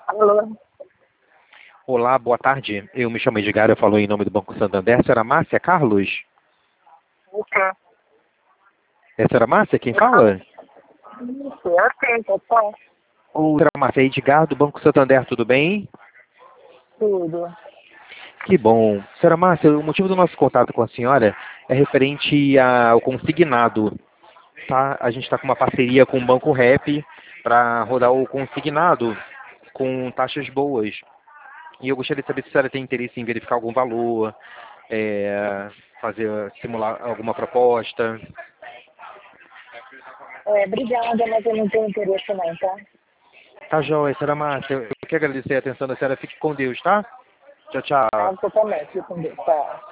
Alô? Olá, boa tarde. Eu me chamo Edgar, eu falo em nome do Banco Santander. Senhora Márcia Carlos? O quê? É a senhora Márcia quem fala? Isso, eu tenho, tá? Ou senhora Márcia, é Edgar do Banco Santander, tudo bem? Tudo. Que bom. Senhora Márcia, o motivo do nosso contato com a senhora é referente ao consignado. Tá? A gente está com uma parceria com o Banco Rep para rodar o consignado com taxas boas. E eu gostaria de saber se a senhora tem interesse em verificar algum valor, simular alguma proposta. Obrigada, mas eu não tenho interesse não, tá? Tá joia, senhora Márcia. Eu quero agradecer a atenção da senhora. Fique com Deus, tá? Tchau, Ah, tchau. totalmente, com Deus, tá?